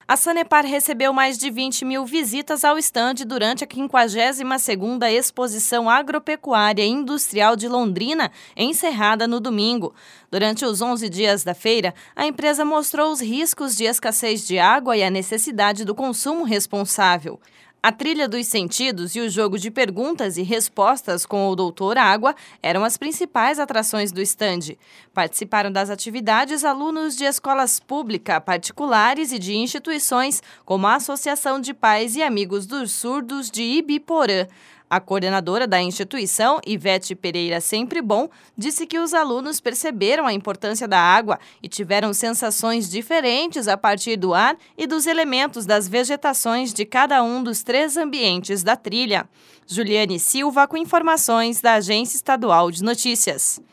A Sanepar recebeu mais de 20 mil visitas ao estande durante a 52ª Exposição Agropecuária e Industrial de Londrina, encerrada no domingo. Durante os 11 dias da feira, a empresa mostrou os riscos de escassez de água e a necessidade do consumo responsável. A trilha dos sentidos e o jogo de perguntas e respostas com o Doutor Água eram as principais atrações do estande. Participaram das atividades alunos de escolas públicas, particulares e de instituições, como a Associação de Pais e Amigos dos Surdos de Ibiporã. A coordenadora da instituição, Ivete Pereira Sempre Bom, disse que os alunos perceberam a importância da água e tiveram sensações diferentes a partir do ar e dos elementos das vegetações de cada um dos 3 ambientes da trilha. Juliane Silva com informações da Agência Estadual de Notícias.